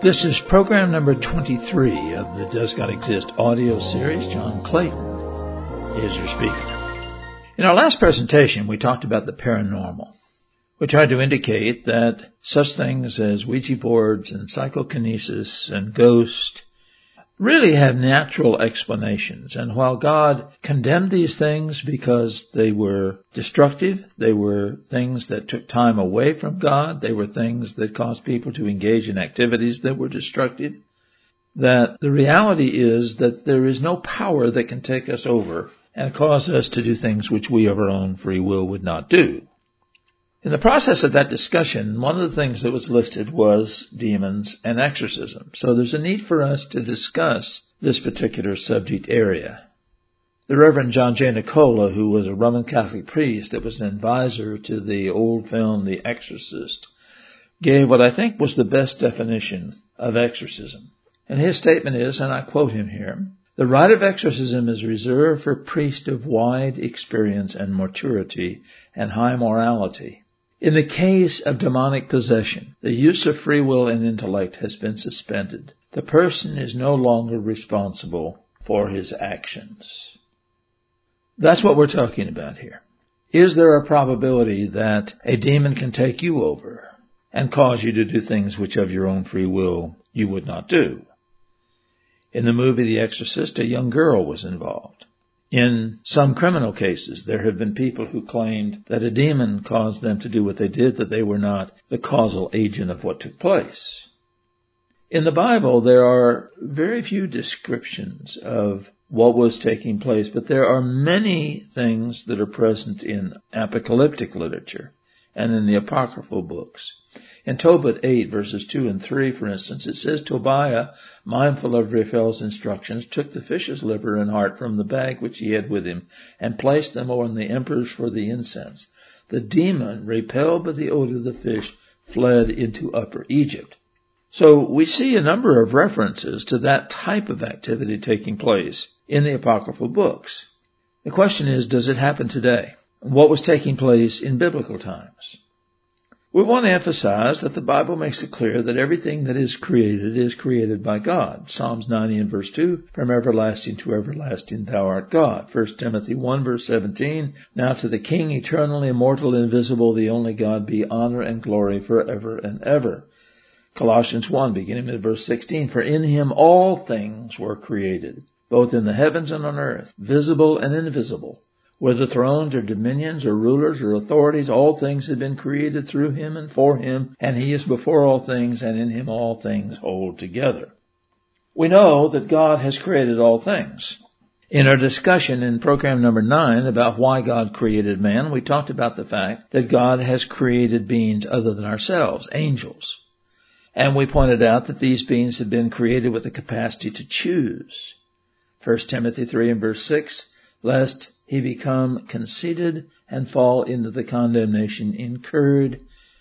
This is program number 23 of the Does God Exist audio series. John Clayton is your speaker. In our last presentation, we talked about the paranormal. We tried to indicate that such things as Ouija boards and psychokinesis and ghosts really have natural explanations. And while God condemned these things because they were destructive, they were things that took time away from God, they were things that caused people to engage in activities that were destructive, that the reality is that there is no power that can take us over and cause us to do things which we of our own free will would not do. In the process of that discussion, one of the things that was listed was demons and exorcism. So there's a need for us to discuss this particular subject area. The Reverend John J. Nicola, who was a Roman Catholic priest that was an advisor to the old film The Exorcist, gave what I think was the best definition of exorcism. And his statement is, and I quote him here, "The rite of exorcism is reserved for priests of wide experience and maturity and high morality. In the case of demonic possession, the use of free will and intellect has been suspended. The person is no longer responsible for his actions." That's what we're talking about here. Is there a probability that a demon can take you over and cause you to do things which of your own free will you would not do? In the movie The Exorcist, a young girl was involved. In some criminal cases, there have been people who claimed that a demon caused them to do what they did, that they were not the causal agent of what took place. In the Bible, there are very few descriptions of what was taking place, but there are many things that are present in apocalyptic literature and in the apocryphal books. In Tobit 8, verses 2 and 3, for instance, it says, "Tobiah, mindful of Raphael's instructions, took the fish's liver and heart from the bag which he had with him and placed them on the embers for the incense. The demon, repelled by the odor of the fish, fled into Upper Egypt." So we see a number of references to that type of activity taking place in the apocryphal books. The question is, does it happen today? What was taking place in biblical times? We want to emphasize that the Bible makes it clear that everything that is created by God. Psalms 90 and verse 2, "From everlasting to everlasting thou art God." 1 Timothy 1 verse 17, "Now to the King, eternal, immortal, invisible, the only God, be honor and glory forever and ever." Colossians 1, beginning with verse 16, "For in him all things were created, both in the heavens and on earth, visible and invisible. Whether thrones or dominions or rulers or authorities, all things have been created through him and for him, and he is before all things, and in him all things hold together." We know that God has created all things. In our discussion in program number 9 about why God created man, we talked about the fact that God has created beings other than ourselves, angels. And we pointed out that these beings have been created with the capacity to choose. 1 Timothy 3 and verse 6, "Lest he become conceited and fall into the condemnation incurred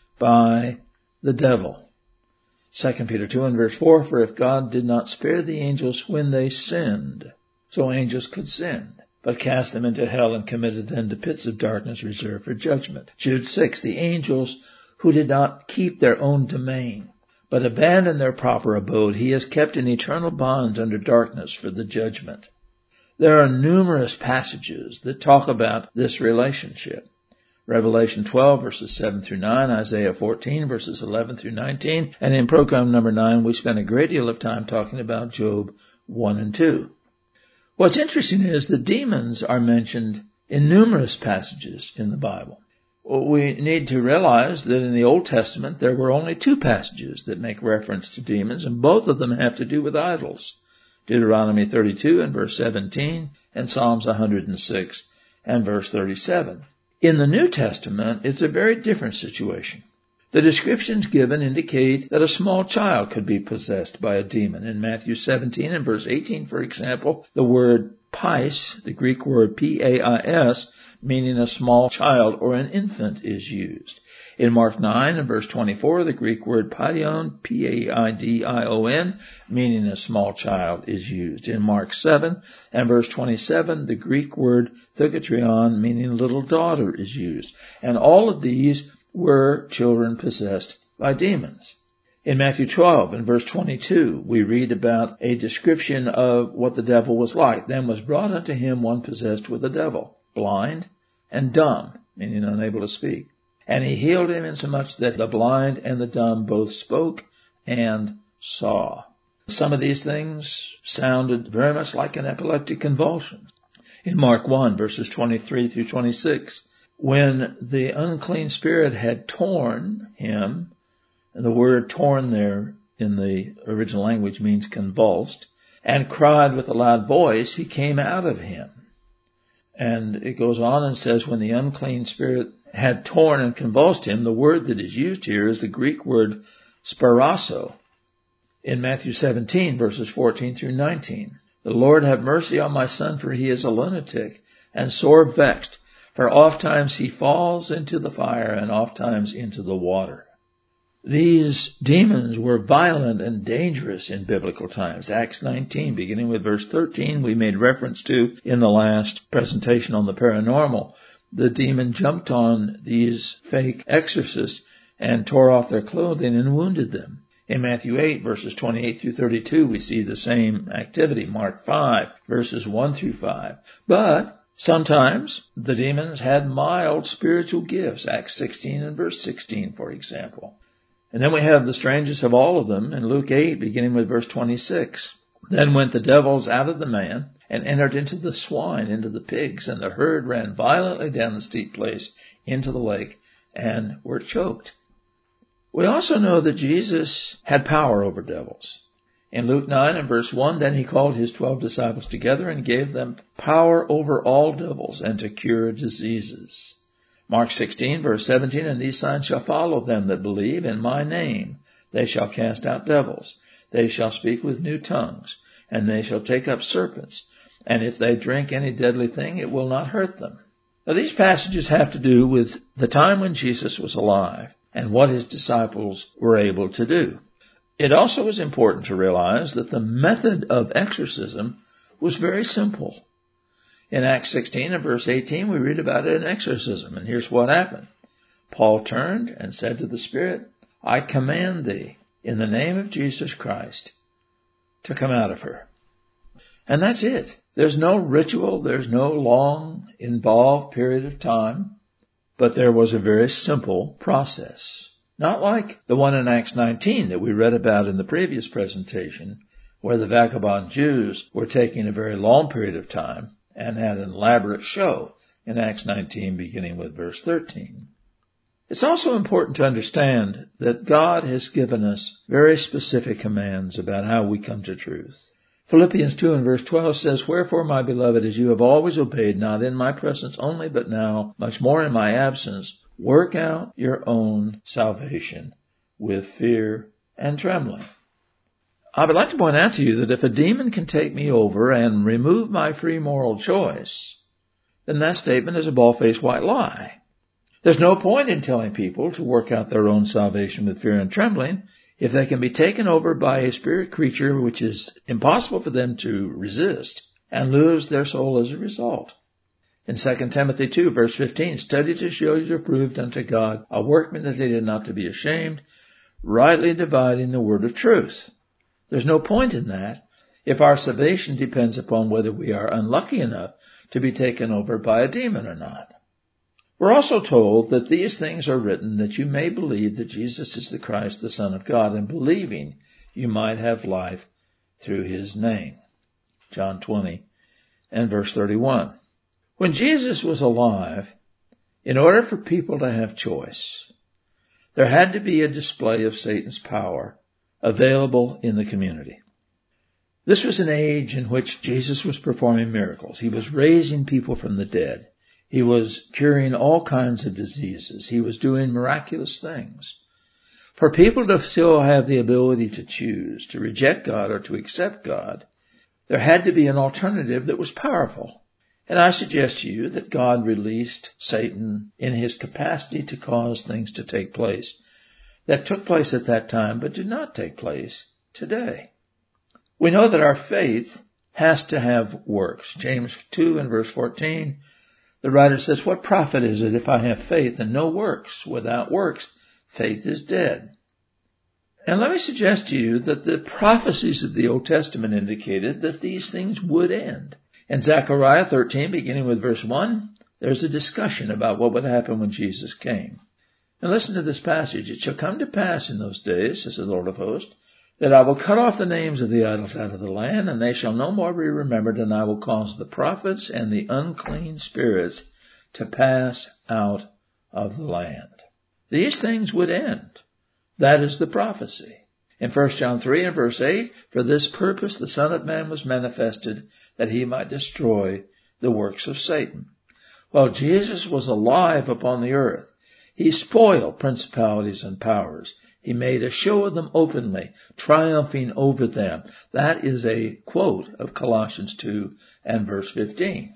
by the devil." 2 Peter 2 and verse 4, "For if God did not spare the angels when they sinned," so angels could sin, "but cast them into hell and committed them to pits of darkness reserved for judgment." Jude 6, "The angels who did not keep their own domain, but abandoned their proper abode, he has kept in eternal bonds under darkness for the judgment." There are numerous passages that talk about this relationship. Revelation 12 verses 7 through 9, Isaiah 14 verses 11 through 19, and in program number 9 we spent a great deal of time talking about Job 1 and 2. What's interesting is the demons are mentioned in numerous passages in the Bible. We need to realize that in the Old Testament there were only 2 passages that make reference to demons, and both of them have to do with idols. Deuteronomy 32 and verse 17, and Psalms 106 and verse 37. In the New Testament, it's a very different situation. The descriptions given indicate that a small child could be possessed by a demon. In Matthew 17 and verse 18, for example, the word pais, the Greek word P-A-I-S, meaning a small child or an infant, is used. In Mark 9 and verse 24, the Greek word paidion, P-A-I-D-I-O-N, meaning a small child, is used. In Mark 7 and verse 27, the Greek word thukatrion, meaning little daughter, is used. And all of these were children possessed by demons. In Matthew 12 and verse 22, we read about a description of what the devil was like. Then was brought unto him one possessed with a devil, blind and dumb, meaning unable to speak. And he healed him insomuch that the blind and the dumb both spoke and saw. Some of these things sounded very much like an epileptic convulsion. In Mark 1, verses 23 through 26, when the unclean spirit had torn him, and the word torn there in the original language means convulsed, and cried with a loud voice, he came out of him. And it goes on and says, when the unclean spirit had torn and convulsed him, the word that is used here is the Greek word sparasso in Matthew 17, verses 14 through 19. The Lord have mercy on my son, for he is a lunatic and sore vexed, for ofttimes he falls into the fire and ofttimes into the water. These demons were violent and dangerous in biblical times. Acts 19, beginning with verse 13, we made reference to in the last presentation on the paranormal. The demon jumped on these fake exorcists and tore off their clothing and wounded them. In Matthew 8, verses 28 through 32, we see the same activity. Mark 5, verses 1 through 5. But sometimes the demons had mild spiritual gifts. Acts 16 and verse 16, for example. And then we have the strangest of all of them in Luke 8, beginning with verse 26. Then went the devils out of the man and entered into the swine, into the pigs, and the herd ran violently down the steep place into the lake and were choked. We also know that Jesus had power over devils. In Luke 9 and verse 1, then he called his 12 disciples together and gave them power over all devils and to cure diseases. Mark 16, verse 17, and these signs shall follow them that believe in my name. They shall cast out devils. They shall speak with new tongues, and they shall take up serpents. And if they drink any deadly thing, it will not hurt them. Now, these passages have to do with the time when Jesus was alive and what his disciples were able to do. It also is important to realize that the method of exorcism was very simple. In Acts 16 and verse 18, we read about an exorcism, and here's what happened. Paul turned and said to the Spirit, I command thee, in the name of Jesus Christ, to come out of her. And that's it. There's no ritual, there's no long, involved period of time, but there was a very simple process. Not like the one in Acts 19 that we read about in the previous presentation, where the vagabond Jews were taking a very long period of time and had an elaborate show in Acts 19, beginning with verse 13. It's also important to understand that God has given us very specific commands about how we come to truth. Philippians 2 and verse 12 says, Wherefore, my beloved, as you have always obeyed, not in my presence only, but now much more in my absence, work out your own salvation with fear and trembling. I would like to point out to you that if a demon can take me over and remove my free moral choice, then that statement is a bald-faced white lie. There's no point in telling people to work out their own salvation with fear and trembling if they can be taken over by a spirit creature which is impossible for them to resist and lose their soul as a result. In 2 Timothy 2, verse 15, study to show you approved unto God, a workman that needeth not to be ashamed, rightly dividing the word of truth. There's no point in that if our salvation depends upon whether we are unlucky enough to be taken over by a demon or not. We're also told that these things are written that you may believe that Jesus is the Christ, the Son of God, and believing you might have life through his name. John 20 and verse 31. When Jesus was alive, in order for people to have choice, there had to be a display of Satan's power available in the community. This was an age in which Jesus was performing miracles. He was raising people from the dead. He was curing all kinds of diseases. He was doing miraculous things. For people to still have the ability to choose, to reject God or to accept God, there had to be an alternative that was powerful. And I suggest to you that God released Satan in his capacity to cause things to take place that took place at that time but do not take place today. We know that our faith has to have works. James 2 and verse 14, the writer says, What profit is it if I have faith and no works? Without works, faith is dead. And let me suggest to you that the prophecies of the Old Testament indicated that these things would end. In Zechariah 13, beginning with verse 1, there's a discussion about what would happen when Jesus came. And listen to this passage. It shall come to pass in those days, says the Lord of hosts, that I will cut off the names of the idols out of the land, and they shall no more be remembered, and I will cause the prophets and the unclean spirits to pass out of the land. These things would end. That is the prophecy. In 1 John 3 and verse 8, for this purpose the Son of Man was manifested, that he might destroy the works of Satan. While Jesus was alive upon the earth, he spoiled principalities and powers. He made a show of them openly, triumphing over them. That is a quote of Colossians 2 and verse 15.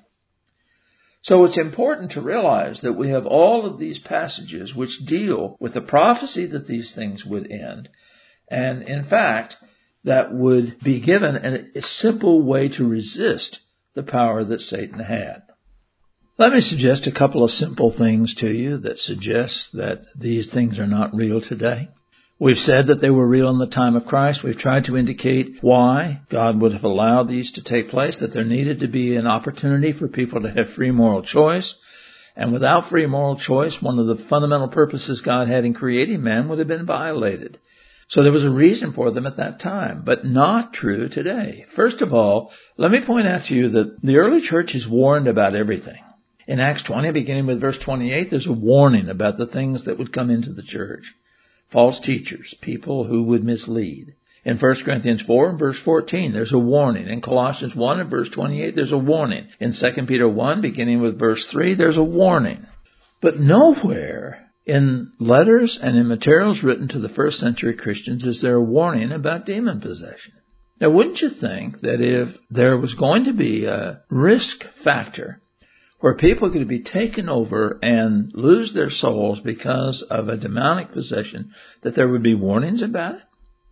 So it's important to realize that we have all of these passages which deal with the prophecy that these things would end. And in fact, that would be given a simple way to resist the power that Satan had. Let me suggest a couple of simple things to you that suggest that these things are not real today. We've said that they were real in the time of Christ. We've tried to indicate why God would have allowed these to take place, that there needed to be an opportunity for people to have free moral choice. And without free moral choice, one of the fundamental purposes God had in creating man would have been violated. So there was a reason for them at that time, but not true today. First of all, let me point out to you that the early church is warned about everything. In Acts 20, beginning with verse 28, there's a warning about the things that would come into the church. False teachers, people who would mislead. In 1 Corinthians 4 and verse 14, there's a warning. In Colossians 1 and verse 28, there's a warning. In 2 Peter 1, beginning with verse 3, there's a warning. But nowhere in letters and in materials written to the first century Christians is there a warning about demon possession. Now, wouldn't you think that if there was going to be a risk factor where people could be taken over and lose their souls because of a demonic possession, that there would be warnings about it?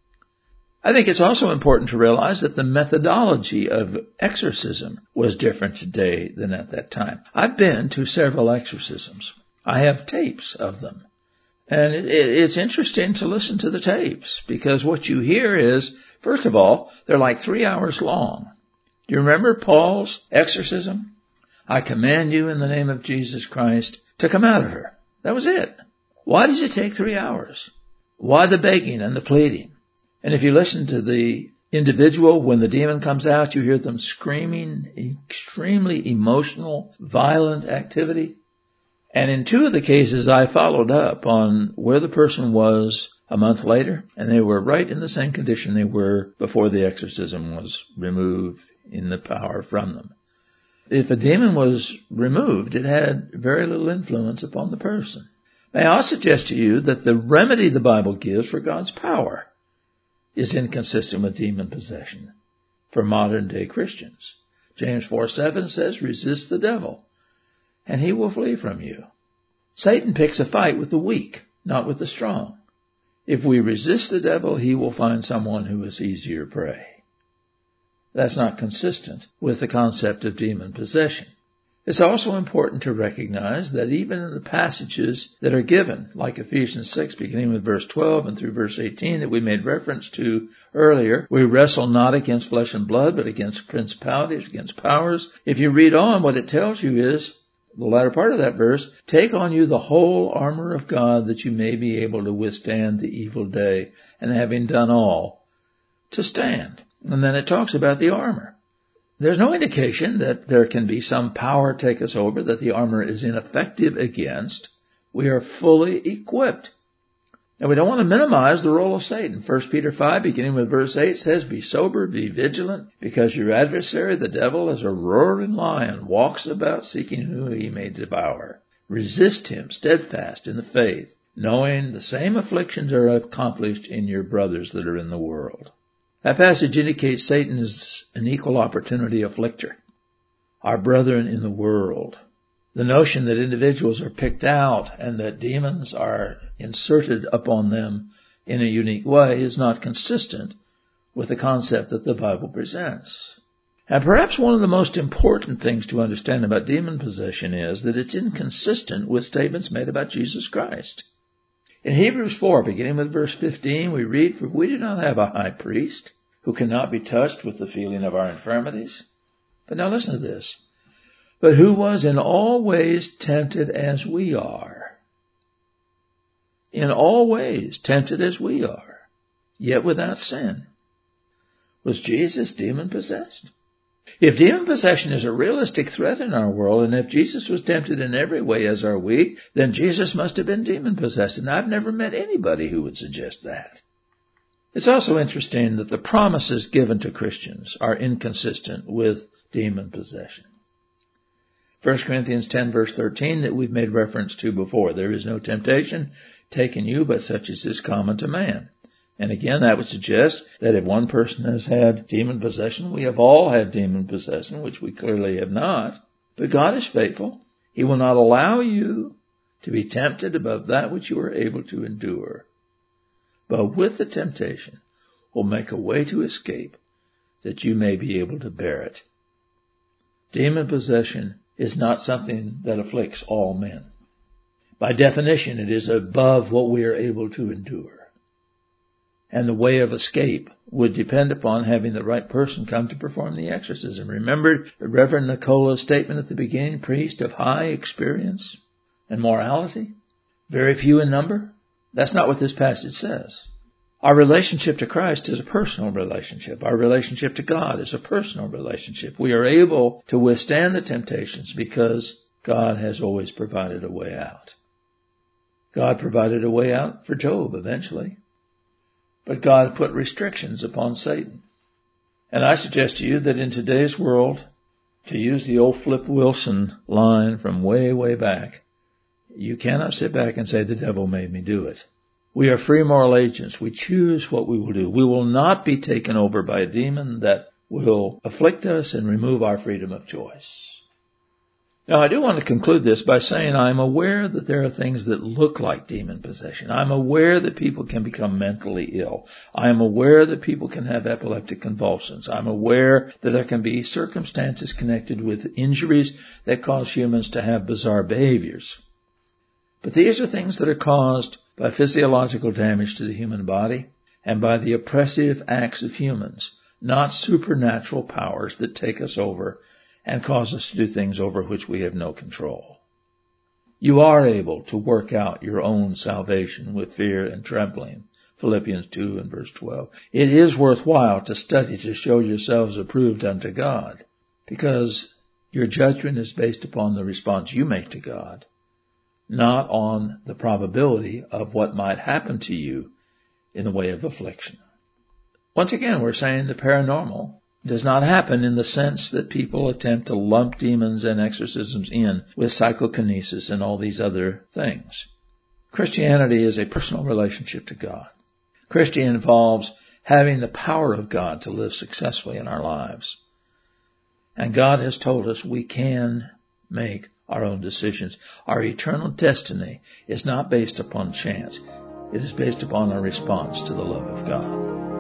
I think it's also important to realize that the methodology of exorcism was different today than at that time. I've been to several exorcisms. I have tapes of them. And it's interesting to listen to the tapes, because what you hear is, first of all, they're like 3 hours long. Do you remember Paul's exorcism? I command you in the name of Jesus Christ to come out of her. That was it. Why does it take 3 hours? Why the begging and the pleading? And if you listen to the individual, when the demon comes out, you hear them screaming, extremely emotional, violent activity. And in 2 of the cases, I followed up on where the person was a month later, and they were right in the same condition they were before the exorcism was removed in the power from them. If a demon was removed, it had very little influence upon the person. May I also suggest to you that the remedy the Bible gives for God's power is inconsistent with demon possession for modern day Christians. James 4:7 says, resist the devil, and he will flee from you. Satan picks a fight with the weak, not with the strong. If we resist the devil, he will find someone who is easier prey. That's not consistent with the concept of demon possession. It's also important to recognize that even in the passages that are given, like Ephesians 6, beginning with verse 12 and through verse 18 that we made reference to earlier, we wrestle not against flesh and blood, but against principalities, against powers. If you read on, what it tells you is, the latter part of that verse, take on you the whole armor of God that you may be able to withstand the evil day, and having done all, to stand. And then it talks about the armor. There's no indication that there can be some power take us over that the armor is ineffective against. We are fully equipped. Now, we don't want to minimize the role of Satan. 1 Peter 5, beginning with verse 8, says, be sober, be vigilant, because your adversary, the devil, as a roaring lion, walks about seeking whom he may devour. Resist him, steadfast in the faith, knowing the same afflictions are accomplished in your brothers that are in the world. That passage indicates Satan is an equal opportunity afflictor. Our brethren in the world. The notion that individuals are picked out and that demons are inserted upon them in a unique way is not consistent with the concept that the Bible presents. And perhaps one of the most important things to understand about demon possession is that it's inconsistent with statements made about Jesus Christ. In Hebrews 4, beginning with verse 15, we read, "For we do not have a high priest who cannot be touched with the feeling of our infirmities." But now listen to this. "But who was in all ways tempted as we are." In all ways tempted as we are, yet without sin. Was Jesus demon-possessed? If demon possession is a realistic threat in our world, and if Jesus was tempted in every way as are we, then Jesus must have been demon-possessed. And I've never met anybody who would suggest that. It's also interesting that the promises given to Christians are inconsistent with demon possession. 1 Corinthians 10 verse 13 that we've made reference to before. "There is no temptation taken you but such as is common to man." And again, that would suggest that if one person has had demon possession, we have all had demon possession, which we clearly have not. But God is faithful. He will not allow you to be tempted above that which you are able to endure. But with the temptation will make a way to escape that you may be able to bear it. Demon possession is not something that afflicts all men. By definition, it is above what we are able to endure. And the way of escape would depend upon having the right person come to perform the exorcism. Remember Reverend Nicola's statement at the beginning, priest of high experience and morality, very few in number? That's not what this passage says. Our relationship to Christ is a personal relationship. Our relationship to God is a personal relationship. We are able to withstand the temptations because God has always provided a way out. God provided a way out for Job eventually. But God put restrictions upon Satan. And I suggest to you that in today's world, to use the old Flip Wilson line from way, way back, you cannot sit back and say, "The devil made me do it." We are free moral agents. We choose what we will do. We will not be taken over by a demon that will afflict us and remove our freedom of choice. Now, I do want to conclude this by saying I'm aware that there are things that look like demon possession. I'm aware that people can become mentally ill. I'm aware that people can have epileptic convulsions. I'm aware that there can be circumstances connected with injuries that cause humans to have bizarre behaviors. But these are things that are caused by physiological damage to the human body and by the oppressive acts of humans, not supernatural powers that take us over and cause us to do things over which we have no control. You are able to work out your own salvation with fear and trembling. Philippians 2 and verse 12. It is worthwhile to study to show yourselves approved unto God, because your judgment is based upon the response you make to God, not on the probability of what might happen to you in the way of affliction. Once again, we're saying the paranormal does not happen in the sense that people attempt to lump demons and exorcisms in with psychokinesis and all these other things. Christianity is a personal relationship to God. Christianity involves having the power of God to live successfully in our lives. And God has told us we can make our own decisions. Our eternal destiny is not based upon chance. It is based upon our response to the love of God.